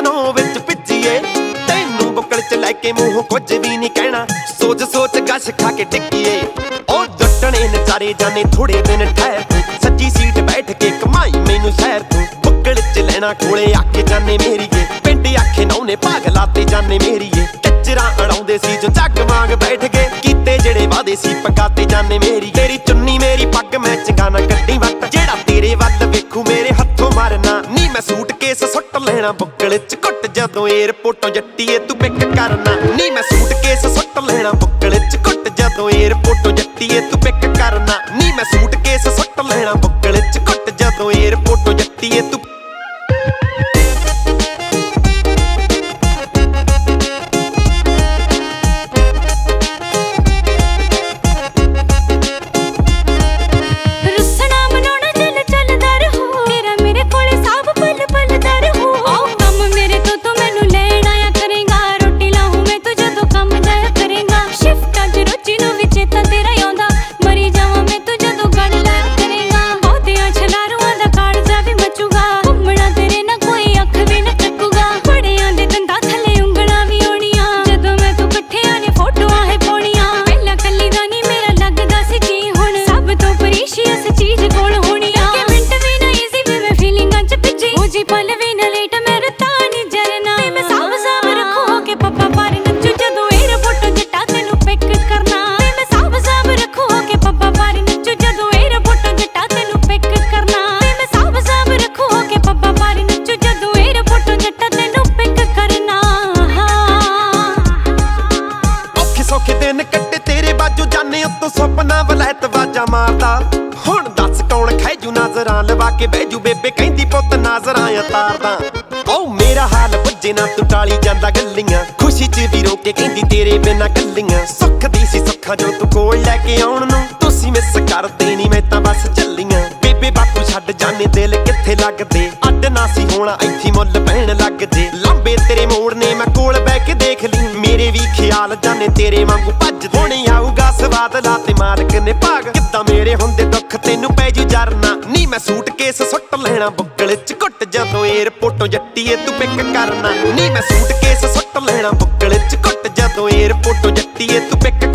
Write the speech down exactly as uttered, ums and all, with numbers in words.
snow ਵਿੱਚ ਭਿੱਜੀਏ ਤੈਨੂੰ ਬੁੱਕਲ ਚ ਲੈ ਕੇ ਮੂੰਹ ਕੁਝ ਵੀ ਨਹੀਂ ਕਹਿਣਾ ਸੋਚ ਸੋਚ ਗਸ਼ ਖਾ ਕੇ ਟਿੱਕੀਏ ਉਹ ਜੱਟਣੇ ਨਜ਼ਾਰੇ ਜਾਣੇ ਥੋੜੇ ਦਿਨ ਠਹਿਰ ਸੱਜੀ ਸੀਟ ਬੈਠ ਕੇ ਕਮਾਈ ਮੈਨੂੰ ਸ਼ਹਿਰ ਤੂੰ ਬੁੱਕਲ ਚ ਲੈਣਾ ਕੋਲੇ ਆ ਕੇ ਜਾਣੇ ਮੇਰੀਏ ਪਿੰਡ ਆਖੇ ਨੌਨੇ ਭਾਗ ਲਾਤੇ ਜਾਣੇ ਮੇਰੀਏ ਟੱਚਰਾਂ ਅੜਾਉਂਦੇ ਸੀ ਜੋ ਜੱਗ ਵਾਂਗ ਬੈਠ ਗਏ ਕੀਤੇ ਜਿਹੜੇ ਵਾਦੇ ਸੀ ਪਕਾਤੇ ਜਾਣੇ ਮੇਰੀ ਤੇਰੀ ਚੁੰਨੀ ਮੇਰੀ ਪੱਗ ਮੈਂ ਚੰਗਾ ਨਾ ਕੱਢੀ ਵੱਟ ਜਿਹੜਾ ਤੇਰੇ ਵੱਲ ਵੇਖੂ ਮੇਰੇ ਹੱਥੋਂ ਮਾਰਨਾ ਨੀ ਮੈਂ ਸੂਟ ਕੇਸ ਸੁੱਟ ਲੈਣਾ ਬੁੱਕਲ ਚ ਘੁੱਟ ਜਦੋਂ ਏਅਰਪੋਰਟੋਂ ਜੱਟੀਏ ਤੂੰ ਪਿੱਕ ਕਰਨਾ ਨੀ ਮੈਂ ਸੂਟ ਕੇਸ ਸੁੱਟ ਲੈਣਾ ਬੁੱਕਲ ਚ ਘੁੱਟ ਜਦੋਂ ਏਅਰਪੋਰਟੋਂ ਜੱਟੀਏ ਤੂੰ ਪਿੱਕ ਕਰਨਾ ਨੀ ਮੈਂ ਸੂਟ ਕੇਸ ਸੁੱਟ ਲੈਣਾ ਬੁੱਕਲ ਚ ਘੁੱਟ ਜਦੋਂ ਏਅਰਪੋਰਟੋਂ ਜੱਟੀਏ ਤੂੰ ਸੁਪਨਾ ਵਲੈਤ ਵਾਜਾ ਮਾਰਦਾ ਹੁਣ ਦੱਸ ਕੌਣ ਖੈਜੂ ਨਜ਼ਰਾਂ ਲਵਾ ਕੇ ਬੈਜੂ ਬੇਬੇ ਕਹਿੰਦੀ ਪੁੱਤ ਨਜ਼ਰਾਂ ਉਤਾਰਦਾ ਓ ਮੇਰਾ ਹਾਲ ਪੁੱਜੇ ਨਾ ਤੂੰ ਟਾਲੀ ਜਾਂਦਾ ਗੱਲੀਆਂ ਖੁਸ਼ੀ ਚ ਵੀ ਰੋ ਕੇ ਕਹਿੰਦੀ ਤੇਰੇ ਬਿਨਾਂ ਗੱਲੀਆਂ ਸੁੱਖ ਦੀ ਸੀ ਸੁੱਖਾਂ ਜੋ ਤੂੰ ਕੋਲ ਲੈ ਕੇ ਆਉਣ ਨੂੰ ਤੁਸੀਂ ਮਿਸ ਕਰਦੇ ਨੀ ਮੈਂ ਤਾਂ ਬਸ ਚੱਲੀਆਂ ਬੇਬੇ ਬਾਪੂ ਛੱਡ ਜਾਣੇ ਦਿਲ ਕਿੱਥੇ ਲੱਗਦੇ ਅੱਡ ਨਾ ਸੀ ਹੋਣਾ ਇੱਥੇ ਮੁੱਲ ਪੈਣ ਲੱਗ ਜੇ ਲੰਬੇ ਤੇਰੇ ਮੋੜ ਨੇ ਮੈਂ ਕੋਲ ਬਹਿ ਕੇ ਦੇਖ ਲਈ ਮੇਰੇ ਵੀ ਖਿਆਲ ਜਾਣੇ ਤੇਰੇ ਵਾਂਗੂ ਭੱਜ ਹੁਣੇ ਆਊਗਾ ਸਵਾਦ ਲਾ ਤੇ ਮਾਲਕ ਨੇ ਭਾਗ ਕਿੱਦਾਂ ਮੇਰੇ ਹੁੰਦੇ ਦੁੱਖ ਤੈਨੂੰ ਪੈ ਜੂ ਜਰਨਾ ਨੀ ਮੈਂ ਸੂਟ ਕੇਸ ਸੁੱਟ ਲੈਣਾ ਬੁੱਕਲ ਚ ਘੁੱਟ ਜਦੋਂ ਏਅਰਪੋਰਟੋਂ ਜੱਟੀਏ ਤੂੰ ਪਿੱਕ ਕਰਨਾ ਨੀ ਮੈਂ ਸੂਟ ਕੇਸ ਸੁੱਟ ਲੈਣਾ ਬੁੱਕਲ ਚ ਘੁੱਟ ਜਦੋਂ ਏਅਰਪੋਰਟੋਂ ਜੱਟੀਏ ਤੂੰ ਪਿੱਕ